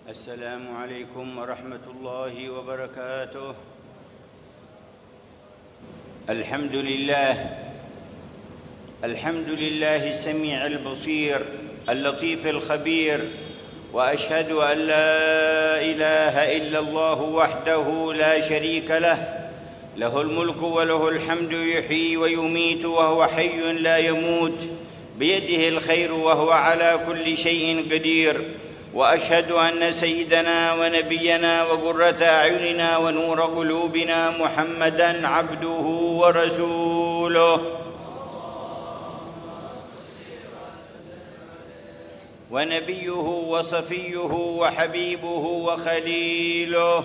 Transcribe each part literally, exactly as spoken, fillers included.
السلام عليكم ورحمة الله وبركاته. الحمد لله الحمد لله السميع البصير اللطيف الخبير، وأشهد أن لا إله إلا الله وحده لا شريك له، له الملك وله الحمد، يحيي ويميت وهو حي لا يموت، بيده الخير وهو على كل شيء قدير. وأشهد أن سيدنا ونبينا وقرة أعيننا ونور قلوبنا محمدًا عبده ورسوله، ونبيه وصفيه وحبيبه وخليله،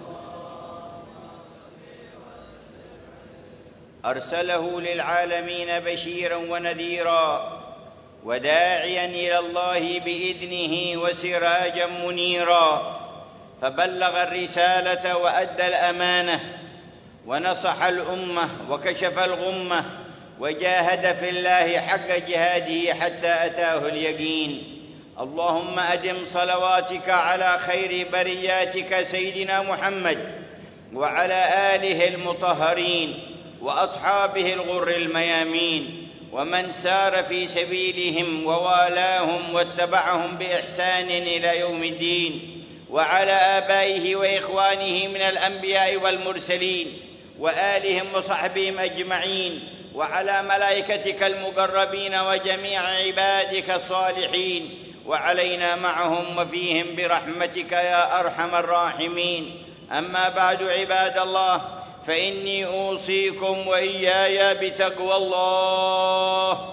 أرسله للعالمين بشيرًا ونذيرًا، وداعياً إلى الله بإذنه وسراجاً منيراً، فبلغ الرسالة وأدى الأمانة ونصح الأمة وكشف الغمة، وجاهد في الله حق جهاده حتى أتاه اليقين. اللهم أدم صلواتك على خير برياتك سيدنا محمد وعلى آله المطهرين وأصحابه الغر الميامين، ومن سار في سبيلهم ووالاهم واتبعهم بإحسان إلى يوم الدين، وعلى آبائه وإخوانه من الأنبياء والمرسلين وآلهم وصحبهم أجمعين، وعلى ملائكتك المقربين وجميع عبادك الصالحين، وعلينا معهم وفيهم برحمتك يا أرحم الراحمين. أما بعد، عباد الله، فإني أوصيكم وإياي بتقوى الله،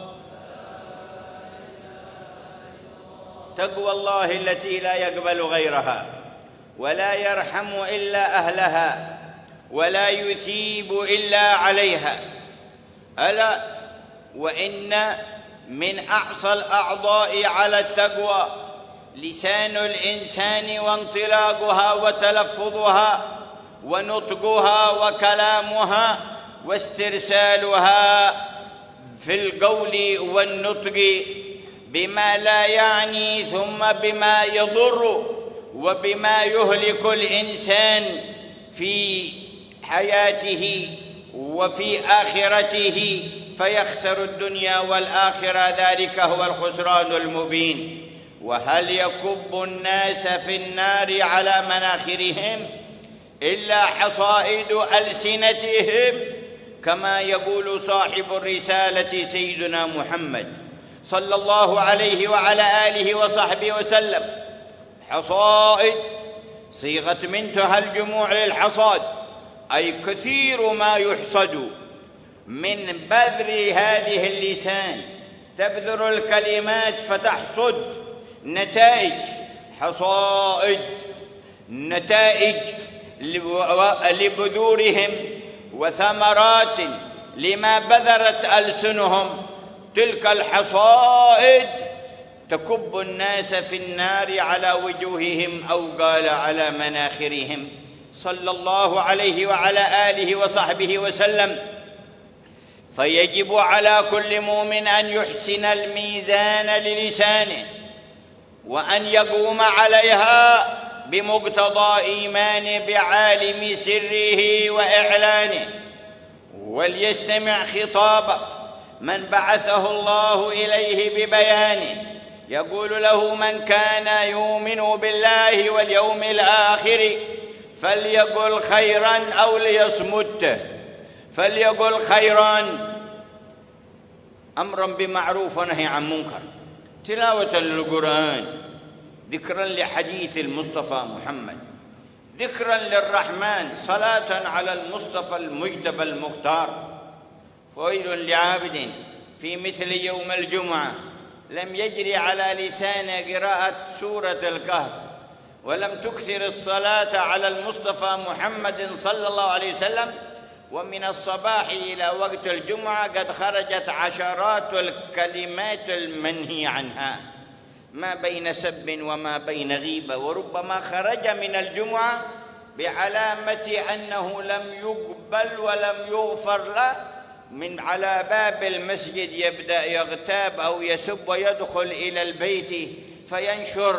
تقوى الله التي لا يقبل غيرها، ولا يرحم إلا أهلها، ولا يثيب إلا عليها. ألا وإن من أعصى الأعضاء على التقوى لسان الإنسان، وانطلاقها وتلفظها ونطقها وكلامها واسترسالها في القول والنطق بما لا يعني، ثم بما يضر وبما يهلك الإنسان في حياته وفي آخرته، فيخسر الدنيا والآخرة، ذلك هو الخسران المبين. وهل يكب الناس في النار على مناخرهم إلا حصائد ألسنتهم، كما يقول صاحب الرسالة سيدنا محمد صلى الله عليه وعلى آله وصحبه وسلم. حصائد صيغة منتهى الجموع للحصاد، أي كثير ما يحصد من بذر هذه اللسان، تبذر الكلمات فتحصد نتائج. حصائد نتائج لبذورهم وثمرات لما بذرت ألسنهم. تلك الحصائد تكب الناس في النار على وجوههم، أو قال على مناخرهم، صلى الله عليه وعلى آله وصحبه وسلم. فيجب على كل مؤمن أن يحسن الميزان للسانه، وأن يقوم عليها بمقتضى إيمانه بعالم سره وإعلانه، وليستمع خطاب من بعثه الله إليه ببيانه، يقول له: من كان يؤمن بالله واليوم الآخر فليقل خيرا أو ليصمت. فليقل خيرا، أمرا بمعروف ونهي عن منكر، تلاوة للقرآن، ذكرا لحديث المصطفى محمد، ذكرا للرحمن، صلاة على المصطفى المجتبى المختار. فويل لعابد في مثل يوم الجمعة لم يجري على لسان قراءة سورة الكهف، ولم تكثر الصلاة على المصطفى محمد صلى الله عليه وسلم. ومن الصباح إلى وقت الجمعة قد خرجت عشرات الكلمات المنهي عنها، ما بين سب وما بين غيبة، وربما خرج من الجمعة بعلامة أنه لم يقبل ولم يغفر له، من على باب المسجد يبدأ يغتاب أو يسب ويدخل إلى البيت فينشر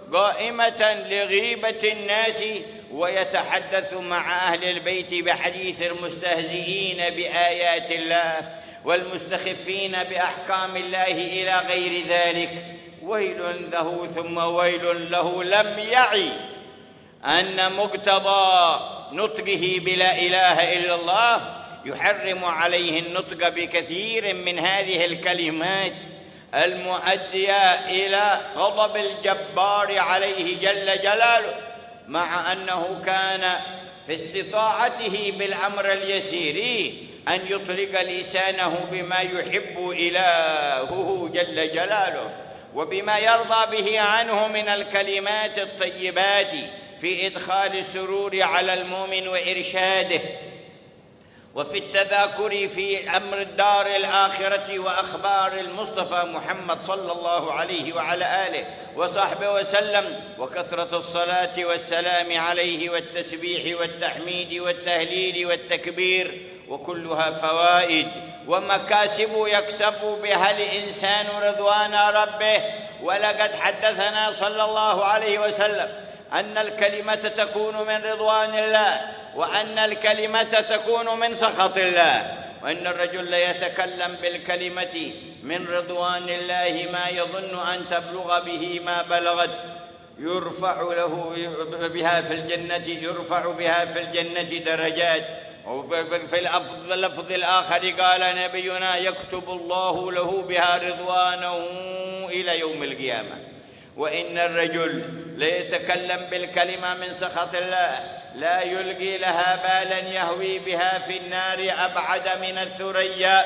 قائمة لغيبة الناس ويتحدث مع أهل البيت بحديث المستهزئين بآيات الله والمستخفين بأحكام الله إلى غير ذلك. ويل له ثم ويل له لم يعي أن مقتضى نطقه بلا إله إلا الله يحرم عليه النطق بكثير من هذه الكلمات المؤدية إلى غضب الجبار عليه جل جلاله، مع أنه كان في استطاعته بالأمر اليسير أن يطلق لسانه بما يحب إلهه جل جلاله وبما يرضى به عنه من الكلمات الطيبات في إدخال السرور على المؤمن وإرشاده، وفي التذاكر في أمر الدار الآخرة وأخبار المصطفى محمد صلى الله عليه وعلى آله وصحبه وسلم، وكثرة الصلاة والسلام عليه والتسبيح والتحميد والتهليل والتكبير، وكلها فوائد ومكاسب يكسب بها الإنسان رضوان ربه. ولقد حدثنا صلى الله عليه وسلم أن الكلمة تكون من رضوان الله، وأن الكلمة تكون من سخط الله، وأن الرجل يتكلم بالكلمة من رضوان الله ما يظن أن تبلغ به ما بلغت يرفع له بها في الجنة يرفع بها في الجنة درجات. وفي اللفظ الآخر قال نبينا يكتب الله له بها رضوانه إلى يوم القيامة. وإن الرجل ليتكلم بالكلمة من سخط الله لا يلقي لها بالا يهوي بها في النار أبعد من الثريا،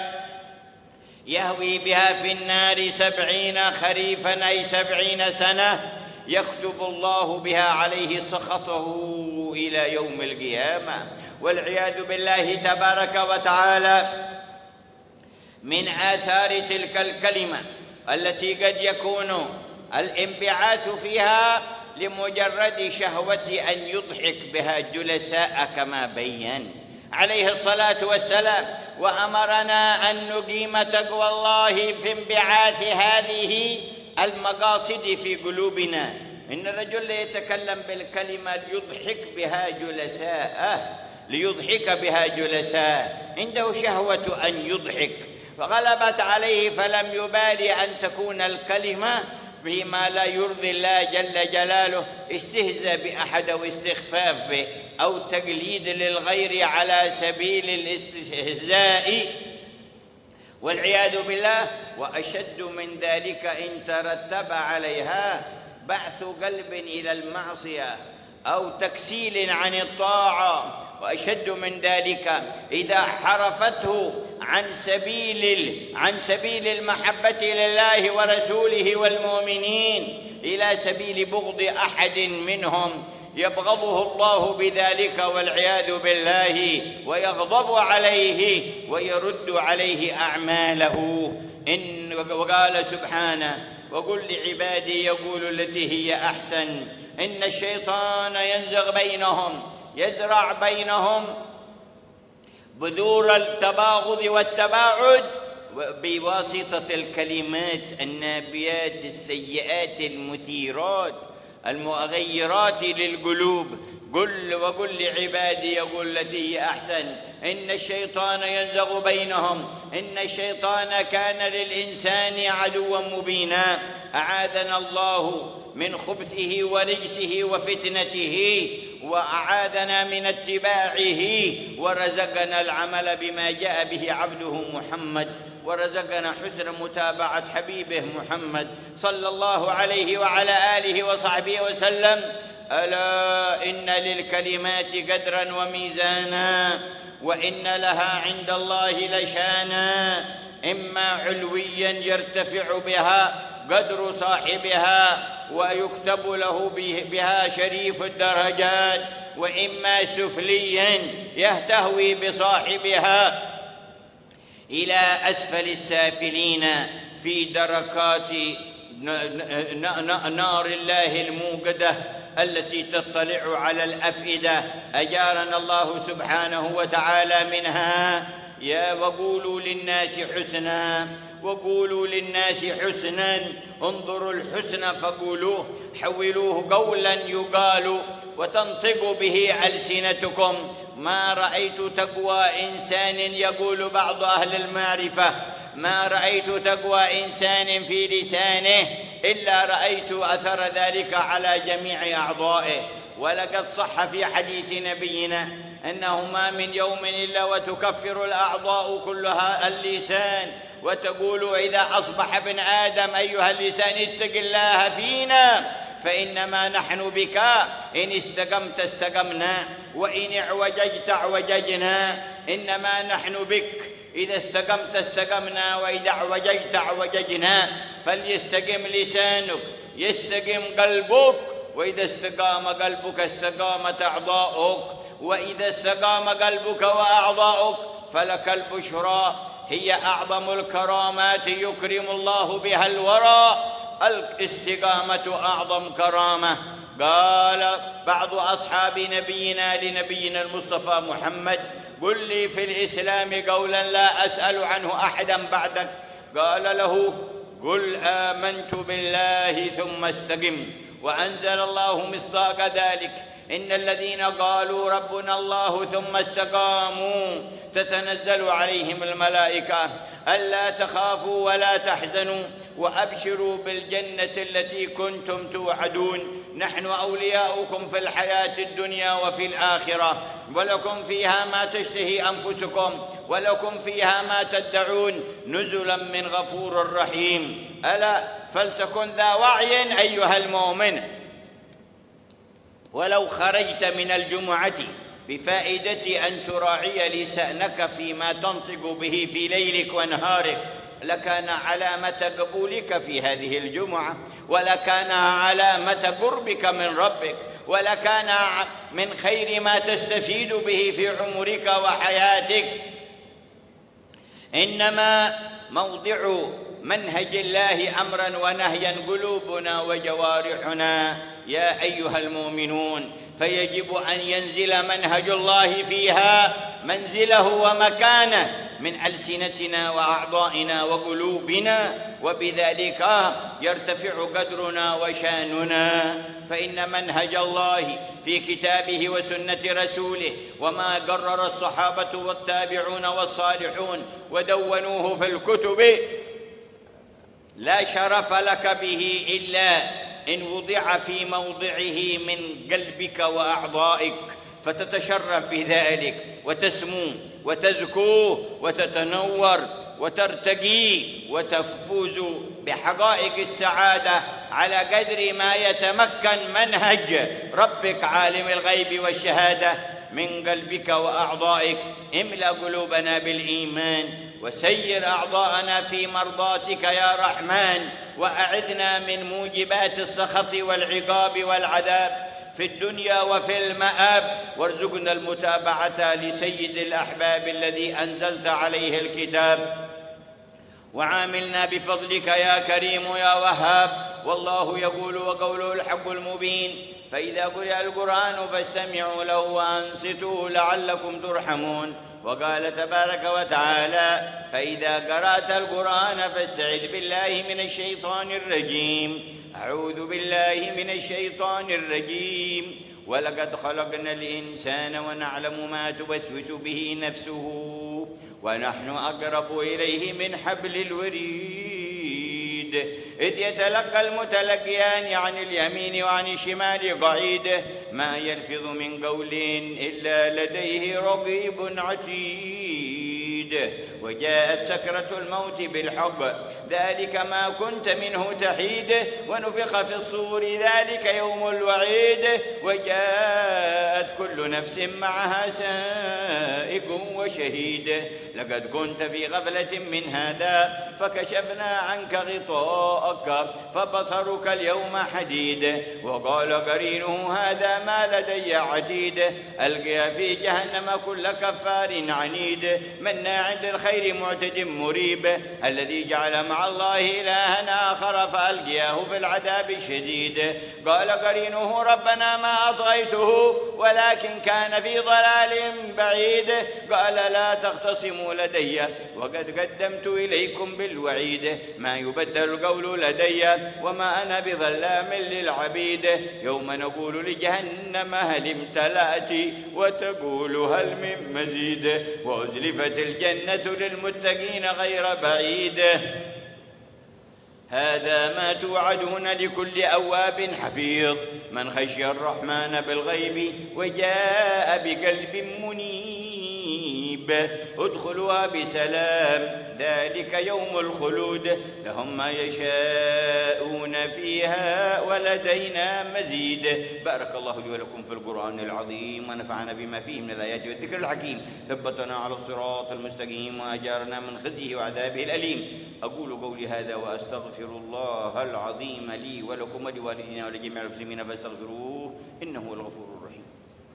يهوي بها في النار سبعين خريفا أي سبعين سنة، يكتب الله بها عليه سخطه إلى يوم القيامة. والعياذ بالله تبارك وتعالى من آثار تلك الكلمة التي قد يكون الانبعاث فيها لمجرد شهوة أن يضحك بها جلساء كما بين عليه الصلاة والسلام، وأمرنا أن نقيم تقوى الله في انبعاث هذه المقاصد في قلوبنا. إن الرجل يتكلم بالكلمة ليضحك بها جلساء ليضحك بها جلساء عنده شهوة أن يضحك فغلبت عليه، فلم يبالي أن تكون الكلمة فيما لا يرضي الله جل جلاله، استهزاء بأحد أو استخفاف به أو تقليد للغير على سبيل الاستهزاء والعياذ بالله. وأشد من ذلك إن ترتب عليها بعث قلب إلى المعصية أو تكسيل عن الطاعة، وأشد من ذلك إذا حرفته عن سبيل عن سبيل المحبة لله ورسوله والمؤمنين إلى سبيل بغض أحد منهم يبغضه الله بذلك والعياذ بالله، ويغضب عليه ويرد عليه أعماله. إن وقال سبحانه وقل لعبادي يقول التي هي أحسن إن الشيطان ينزغ بينهم يزرع بينهم بذور التباغض والتباعد بواسطة الكلمات النابيات السيئات المثيرات المغيرات للقلوب. قل وقل لعبادي يقول التي هي أحسن إن الشيطان ينزغ بينهم إن الشيطان كان للإنسان عدوا مبينا. أعاذنا الله من خبثه ورجسه وفتنته، وأعاذنا من اتباعه، ورزقنا العمل بما جاء به عبده محمد، ورزقنا حسن متابعة حبيبه محمد صلى الله عليه وعلى آله وصحبه وسلم. ألا إن للكلمات قدرا وميزانا، وإن لها عند الله لشانا، إما علويا يرتفع بها قدر صاحبها ويكتب له بها شريف الدرجات، وإما سفليا يهتهوي بصاحبها إلى أسفل السافلين في دركات نار الله الموقدة التي تطلع على الأفئدة. أجارنا الله سبحانه وتعالى منها. يا وقولوا للناس حسنا وقولوا للناس حسنا، انظروا الحسن فقولوه، حولوه قولا يقال وتنطق به ألسنتكم. ما رأيت تقوى إنسان، يقول بعض أهل المعرفة، ما رأيت تقوى إنسان في لسانه إلا رأيت أثر ذلك على جميع أعضائه. ولقد صح في حديث نبينا أنه ما من يوم إلا وتكفر الأعضاء كلها اللسان، وتقول إذا أصبح ابن آدم أيها اللسان اتق الله فينا فإنما نحن بك، إن استقمت استقمنا وإن اعوججت اعوججنا، إنما نحن بك، إذا استقمت استقمنا وإذا اعوججت اعوججنا. فليستقم لسانك يستقم قلبك، وإذا استقام قلبك استقامت أعضاؤك، وإذا استقام قلبك وأعضاؤك فلك البشرى. هي أعظم الكرامات يكرم الله بها الورى، الاستقامة أعظم كرامة. قال بعض أصحاب نبينا لنبينا المصطفى محمد: قل لي في الإسلام قولا لا أسأل عنه أحدا بعدك. قال له: قل آمنت بالله ثم استقم. وأنزل الله مصداق ذلك: إن الذين قالوا ربنا الله ثم استقاموا تتنزل عليهم الملائكة ألا تخافوا ولا تحزنوا وأبشروا بالجنة التي كنتم توعدون، نحن أولياؤكم في الحياة الدنيا وفي الآخرة، ولكم فيها ما تشتهي أنفسكم ولكم فيها ما تدعون، نزلا من غفور رحيم. ألا فلتكن ذا وعي أيها المؤمن، ولو خرجت من الجمعة بفائدة أن تراعي لسانك فيما تنطق به في ليلك ونهارك لكان علامة قبولك في هذه الجمعة، ولكان علامة قربك من ربك، ولكان من خير ما تستفيد به في عمرك وحياتك. إنما موضع منهج الله أمرا ونهيا قلوبنا وجوارحنا يا أيها المؤمنون، فيجب أن ينزل منهج الله فيها منزله ومكانه من ألسنتنا وأعضائنا وقلوبنا، وبذلك يرتفع قدرنا وشاننا. فإن منهج الله في كتابه وسنة رسوله وما قرر الصحابة والتابعون والصالحون ودونوه في الكتب لا شرف لك به إلا إن وضع في موضعه من قلبك وأعضائك، فتتشرف بذلك وتسمو وتزكو وتتنور وترتقي وتفوز بحقائق السعادة على قدر ما يتمكن منهج ربك عالم الغيب والشهادة من قلبك وأعضائك. املأ قلوبنا بالإيمان وسير أعضاءنا في مرضاتك يا رحمن، وأعذنا من موجبات السخط والعقاب والعذاب في الدنيا وفي المآب، وارزقنا المتابعة لسيد الأحباب الذي أنزلت عليه الكتاب، وعاملنا بفضلك يا كريم يا وهاب. والله يقول وقوله الحق المبين: فإذا قرئ القرآن فاستمعوا له وأنصتوا لعلكم ترحمون. وقال تبارك وتعالى: فإذا قرأت القرآن فاستعذ بالله من الشيطان الرجيم. أعوذ بالله من الشيطان الرجيم. ولقد خلقنا الإنسان ونعلم ما توسوس به نفسه ونحن أقرب إليه من حبل الوريد، إذ يتلقى المتلقيان عن اليمين وعن الشمال قعيد، ما يلفظ من قول إلا لديه رقيب عتيد. وجاءت سكرة الموت بالحق، ذلك ما كنت منه تحيد، ونفخ في الصور، ذلك يوم الوعيد، وجاءت كل نفس معها سائق وشهيد. لقد كنت في غفلة من هذا فكشفنا عنك غطاءك فبصرك اليوم حديد. وقال قرينه: هذا ما لدي عتيد. ألقي في جهنم كل كفار عنيد مناع مناع للخير معتد مريب، الذي جعل مع الله إلها آخر فألقياه في العذاب الشديد. قال قرينه ربنا ما أطغيته ولكن كان في ضلال بعيد. قال لا تختصموا لدي وقد قدمت إليكم بالوعيد، ما يبدل القول لدي وما أنا بظلام للعبيد. يوم نقول لجهنم هل امتلأت وتقول هل من مزيد، وأزلفت الجنة للمتقين غير بعيد. هذا ما توعدون لكل أواب حفيظ، من خشي الرحمن بالغيب وجاء بقلب منيب. ادخلوها بسلام ذلك يوم الخلود، لهم ما يشاءون فيها ولدينا مزيد. بارك الله لي ولكم في القرآن العظيم، ونفعنا بما فيه من الآيات والذكر الحكيم، ثبتنا على الصراط المستقيم، وأجارنا من خزيه وعذابه الأليم. أقول قولي هذا وأستغفر الله العظيم لي ولكم ولوالدينا ولجميع المسلمين فاستغفروه إنه هو الغفور الرحيم.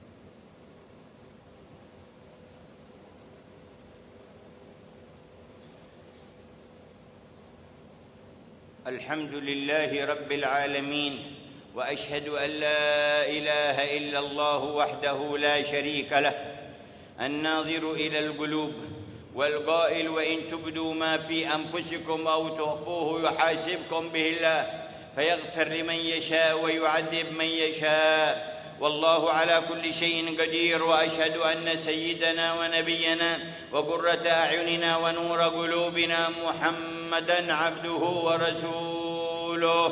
الحمد لله رب العالمين، وأشهد أن لا إله إلا الله وحده لا شريك له، الناظر إلى القلوب والقائل وإن تبدوا ما في أنفسكم أو تخفوه يحاسبكم به الله فيغفر لمن يشاء ويعذب من يشاء، والله على كل شيء قدير. وأشهد أن سيدنا ونبينا وقرة أعيننا ونور قلوبنا محمدًا عبده ورسوله.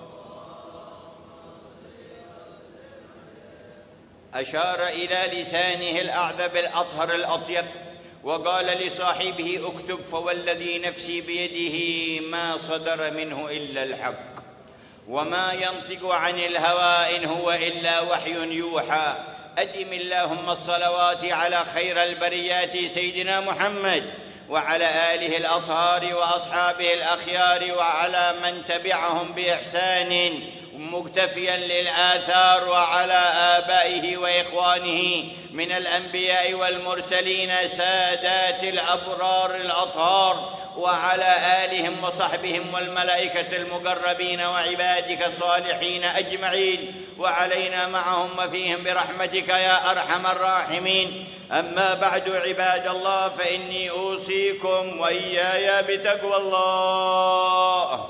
أشار إلى لسانه الأعذب الأطهر الأطيب وقال لصاحبه اكتب، فوالذي نفسي بيده ما صدر منه إلا الحق، وما ينطق عن الهوى إن هو إلا وحي يوحى. أدم اللهم الصلوات على خير البريات سيدنا محمد وعلى آله الأطهار وأصحابه الأخيار وعلى من تبعهم بإحسان مكتفيا للآثار، وعلى آبائه وإخوانه من الأنبياء والمرسلين سادات الأبرار الأطهار، وعلى آلهم وصحبهم والملائكة المقربين وعبادك الصالحين أجمعين، وعلينا معهم وفيهم برحمتك يا أرحم الراحمين. أما بعد عباد الله، فإني أوصيكم وإياي بتقوى الله.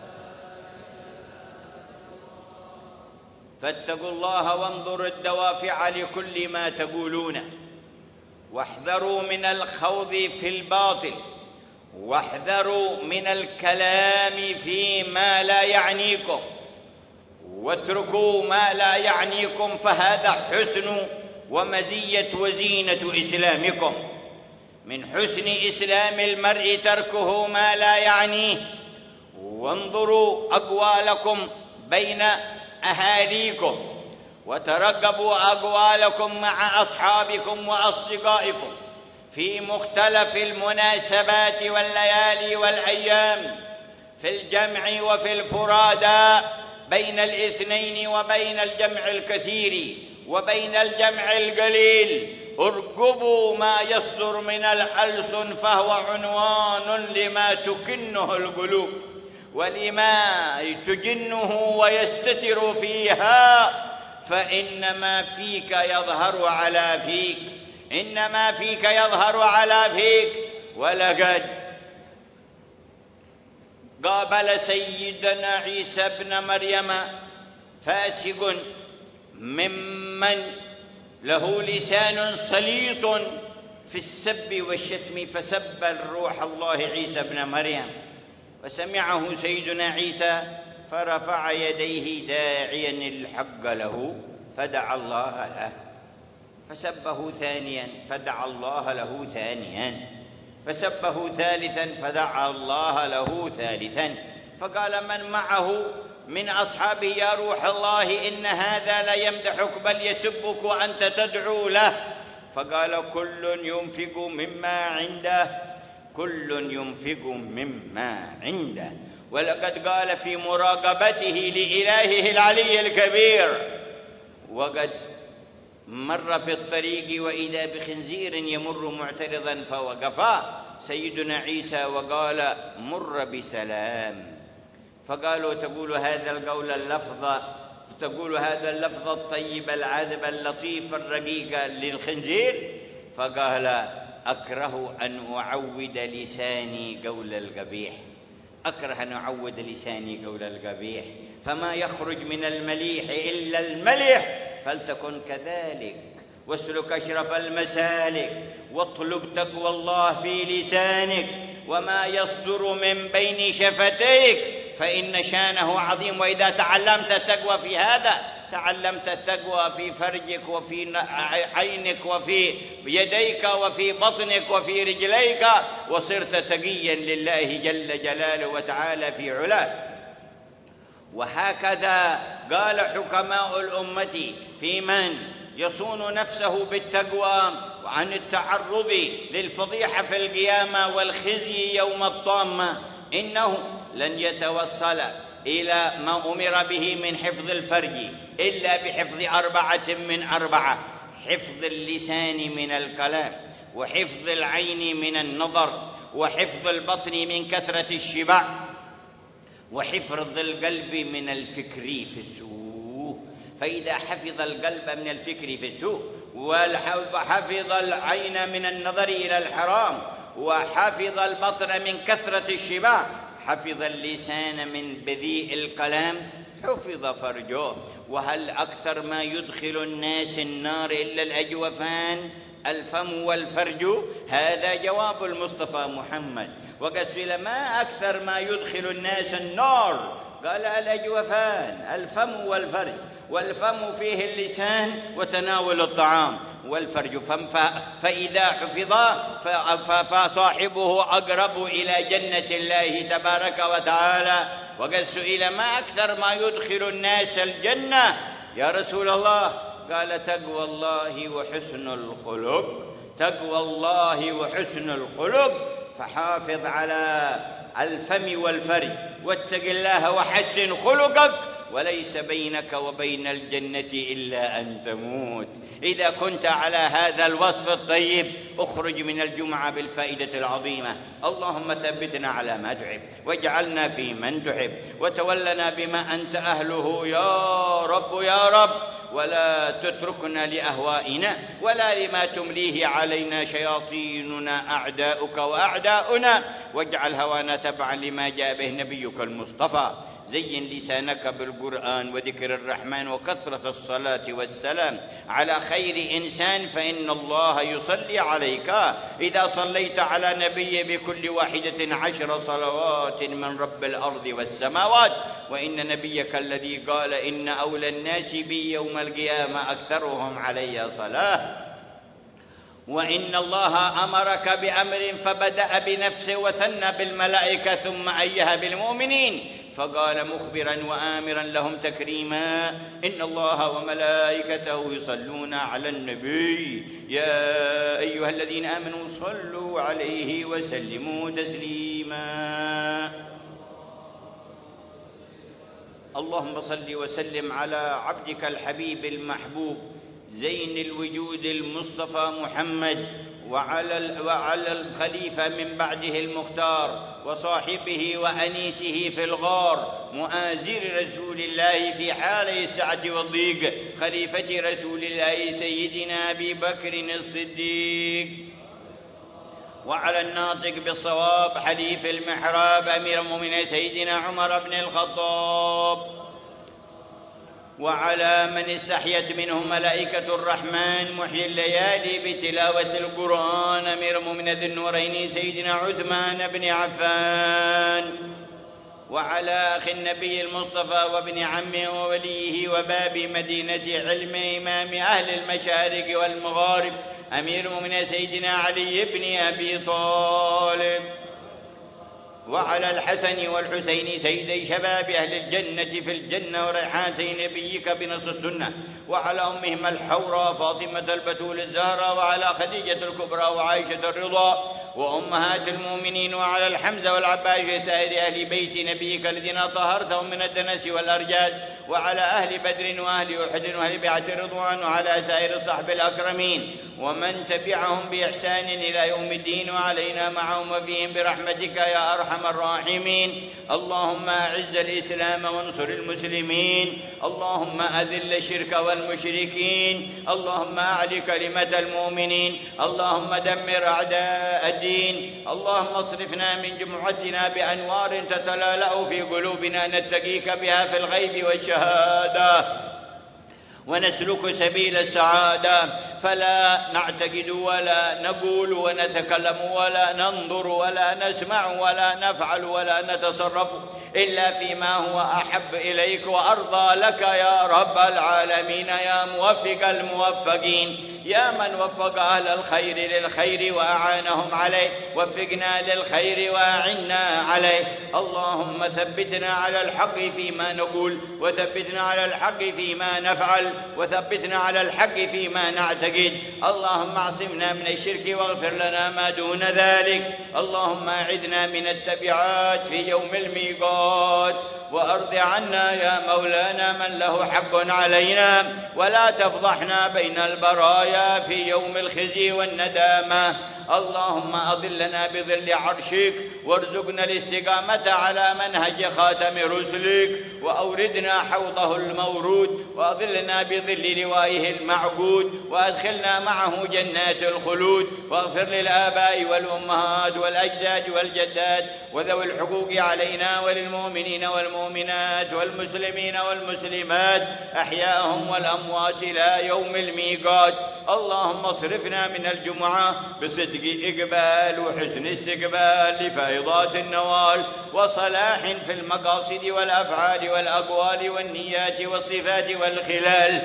فاتقوا الله وانظروا الدوافع لكل ما تقولون، واحذروا من الخوض في الباطل، واحذروا من الكلام فيما لا يعنيكم، واتركوا ما لا يعنيكم، فهذا حسن ومزية وزينة إسلامكم. من حسن إسلام المرء تركه ما لا يعنيه. وانظروا أقوالكم بين أهاليكم، وترقبوا أقوالكم مع أصحابكم وأصدقائكم في مختلف المناسبات والليالي والأيام، في الجمع وفي الفرادى، بين الاثنين وبين الجمع الكثير وبين الجمع القليل. ارقبوا ما يصدر من الألسن، فهو عنوان لما تكنه القلوب ولما تجنه ويستتر فيها. فإنما فيك يظهر على فيك، إنما فيك يظهر على فيك. ولقد قابل سيدنا عيسى ابن مريم فاسق ممن له لسان سليط في السب والشتم، فسب الروح الله عيسى ابن مريم، وسمعه سيدنا عيسى فرفع يديه داعيا الحق له فدعا الله له، فسبه ثانيا فدعا الله له ثانيا، فسبه ثالثا فدعا الله له ثالثا. فقال من معه من أصحابه يا روح الله إن هذا لا يمدحك بل يسبك وأنت تدعو له. فقال كل ينفق مما عنده، كل ينفق مما عنده. ولقد قال في مراقبته لإلهه العلي الكبير وقد مر في الطريق وإذا بخنزير يمر معترضا فوقفا سيدنا عيسى وقال: مر بسلام. فقالوا: تقول هذا القول اللفظ تقول هذا اللفظ الطيب العذب اللطيف الرقيق للخنزير؟ فقال: أكره أن أعود لساني قول القبيح، أكره أن أعود لساني قول القبيح، فما يخرج من المليح إلا الملح، فلتكن كذلك، واسلك أشرف المسالك، واطلب تقوى الله في لسانك، وما يصدر من بين شفتيك، فإن شانه عظيم. وإذا تعلمت التقوى في هذا، تعلمت التقوى في فرجك وفي عينك وفي يديك وفي بطنك وفي رجليك، وصرت تقيا لله جل جلاله وتعالى في علاه. وهكذا قال حكماء الأمة في من يصون نفسه بالتقوى عن التعرض للفضيحة في القيامة والخزي يوم الطامة: إنه لن يتوصل إلى ما أمر به من حفظ الفرج إلا بحفظ أربعة من أربعة: حفظ اللسان من الكلام، وحفظ العين من النظر، وحفظ البطن من كثرة الشبع، وحفظ القلب من الفكر في السوء. فإذا حفظ القلب من الفكر في السوء، وحفظ العين من النظر إلى الحرام، وحفظ البطن من كثرة الشبع، حفظ اللسان من بذيء الكلام، حفظ فرجه. وهل أكثر ما يدخل الناس النار إلا الأجوفان؟ الفم والفرج. هذا جواب المصطفى محمد. وقد سئل: ما أكثر ما يدخل الناس النار؟ قال: الأجوفان، الفم والفرج. والفم فيه اللسان وتناول الطعام، والفرج فم، فإذا حفظا فصاحبه أقرب إلى جنة الله تبارك وتعالى. وقد سئل: ما أكثر ما يدخل الناس الجنة يا رسول الله؟ قال: تقوى الله وحسن الخلق، تقوى الله وحسن الخلق. فحافظ على الفم والفرج، واتق الله وحسن خلقك، وليس بينك وبين الجنة إلا أن تموت. إذا كنت على هذا الوصف الطيب، اخرج من الجمعة بالفائدة العظيمة: اللهم ثبتنا على ما تحب، واجعلنا في من تحب، وتولنا بما أنت أهله يا رب يا رب، ولا تتركنا لأهوائنا ولا لما تمليه علينا شياطيننا أعداؤك وأعداؤنا، واجعل هوانا تبعا لما جاء به نبيك المصطفى. زين لسانك بالقرآن وذكر الرحمن وكثرة الصلاة والسلام على خير إنسان، فإن الله يصلي عليك إذا صليت على نبي بكل واحدة عشر صلوات من رب الأرض والسماوات. وإن نبيك الذي قال: إن أولى الناس بي يوم القيامة أكثرهم علي صلاة. وإن الله أمرك بأمر فبدأ بنفسه وثنى بالملائكة ثم أيها بالمؤمنين، فقال مخبرا وآمرا لهم تكريما: إن الله وملائكته يصلون على النبي يا أيها الذين آمنوا صلوا عليه وسلموا تسليما. اللهم صل وسلم على عبدك الحبيب المحبوب زين الوجود المصطفى محمد، وعلى وعلى الخليفة من بعده المختار، وصاحبه وأنيسه في الغار، مؤازر رسول الله في حالي السعة والضيق، خليفة رسول الله سيدنا أبي بكر الصديق، وعلى الناطق بالصواب حليف المحراب أمير المؤمنين سيدنا عمر بن الخطاب، وعلى من استحيت منه ملائكة الرحمن محيي الليالي بتلاوة القرآن أمير المؤمنين ذي النورين سيدنا عثمان بن عفان، وعلى أخي النبي المصطفى وابن عمه ووليه وباب مدينة علم إمام أهل المشارق والمغارب أمير المؤمنين سيدنا علي بن أبي طالب، وعلى الحسن والحسين سيدي شباب أهل الجنة في الجنة وريحانتي نبيك بنص السنة، وعلى أمهما الحوراء فاطمة البتول الزهراء، وعلى خديجة الكبرى وعائشة الرضا وأمهات المؤمنين، وعلى الحمزة والعباس وسائر أهل بيت نبيك الذين طهرتهم من الدنس والأرجاس، وعلى أهل بدر وأهل أحد وأهل بيعة الرضوان وعلى سائر الصحب الأكرمين ومن تبعهم بإحسان إلى يوم الدين وعلينا معهم وفيهم برحمتك يا أرحم الراحمين. اللهم أعز الإسلام وانصر المسلمين، اللهم أذل الشرك والمشركين، اللهم أعل كلمة المؤمنين، اللهم دمر أعداء الدين. اللهم اصرفنا من جمعتنا بأنوار تتلألأ في قلوبنا نتقيك بها في الغيب والشهادة ونسلك سبيل السعادة، فلا نعتقد ولا نقول ونتكلم ولا ننظر ولا نسمع ولا نفعل ولا نتصرف إلا فيما هو أحب إليك وأرضى لك يا رب العالمين، يا موفق الموفقين، يا من وفق أهل الخير للخير وأعانهم عليه، وفقنا للخير وأعنا عليه. اللهم ثبتنا على الحق فيما نقول، وثبتنا على الحق فيما نفعل، وثبتنا على الحق فيما نعتقد. اللهم اعصمنا من الشرك واغفر لنا ما دون ذلك. اللهم أعذنا من التبعات في يوم الميقات، وأرض عنا يا مولانا من له حق علينا، ولا تفضحنا بين البرايا في يوم الخزي والندامة. اللهم أظلنا بظل عرشك، وارزقنا الاستقامة على منهج خاتم رسلك، وأوردنا حوضه المورود، وأظلنا بظل لوائه المعقود، وأدخلنا معه جنات الخلود. واغفر للآباء والأمهات والأجداد والجدات وذوي الحقوق علينا وللمؤمنين والمؤمنات والمسلمين والمسلمات أحياءهم والأموات إلى يوم الميقات. اللهم اصرفنا من الجمعة بصدق إقبال وحسن استقبال لفائضات النوال، وصلاح في المقاصد والأفعال والأقوال والنيات والصفات والخلال،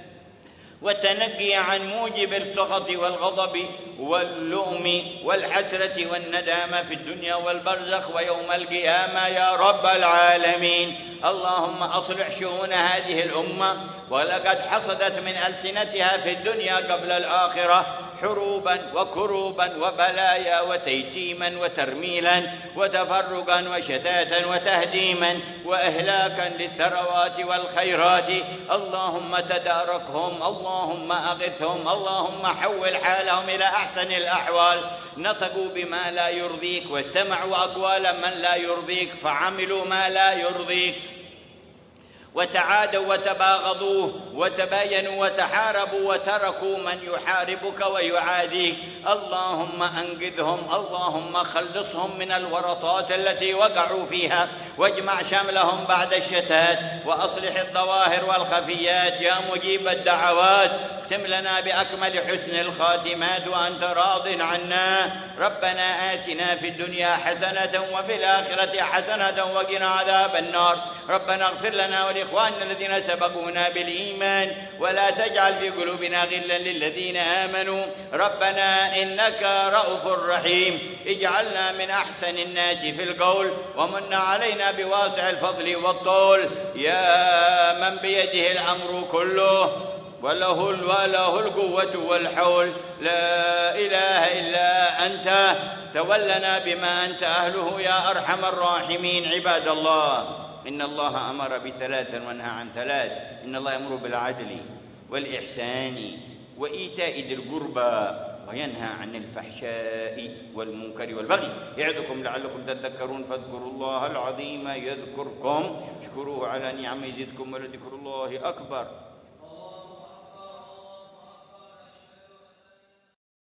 والتنقي عن موجب السخط والغضب واللؤم والحسرة والندامة في الدنيا والبرزخ ويوم القيامة يا رب العالمين. اللهم أصلح شؤون هذه الأمة، ولقد حصدت من ألسنتها في الدنيا قبل الآخرة حروبا وكروبا وبلايا وتيتيما وترميلا وتفرقا وشتاتا وتهديما وإهلاكا للثروات والخيرات. اللهم تداركهم، اللهم أغثهم، اللهم حول حالهم إلى أحسن الأحوال. نطقوا بما لا يرضيك، واستمعوا أقوال من لا يرضيك، فعملوا ما لا يرضيك، وتعادوا وتباغضوا وتباينوا وتحاربوا وتركوا من يحاربك ويعاديك. اللهم أنقذهم، اللهم خلصهم من الورطات التي وقعوا فيها، واجمع شملهم بعد الشتات، وأصلح الظواهر والخفيات يا مجيب الدعوات. اختم لنا بأكمل حسن الخاتمات وأنت راض عنا. ربنا آتنا في الدنيا حسنة وفي الآخرة حسنة وقنا عذاب النار. ربنا اغفر لنا ولإخواننا الذين سبقونا بالإيمان، ولا تجعل في قلوبنا غلا للذين آمنوا. ربنا إنك رؤوف رحيم. اجعلنا من أحسن الناس في القول، ومن علينا بواسع الفضل والطول، يا من بيده الأمر كله، وله وله القوة والحول. لا إله إلا أنت، تولنا بما أنت أهله يا أرحم الراحمين. عباد الله، إن الله أمر بثلاث ونهى عن ثلاث. إن الله يأمر بالعدل والإحسان وإيتاء ذي القربى، وينهى عن الفحشاء والمنكر والبغي، يعظكم لعلكم تذكرون. فاذكروا الله العظيم يذكركم، اشكروه على نعمه يزدكم، ولذكر الله أكبر.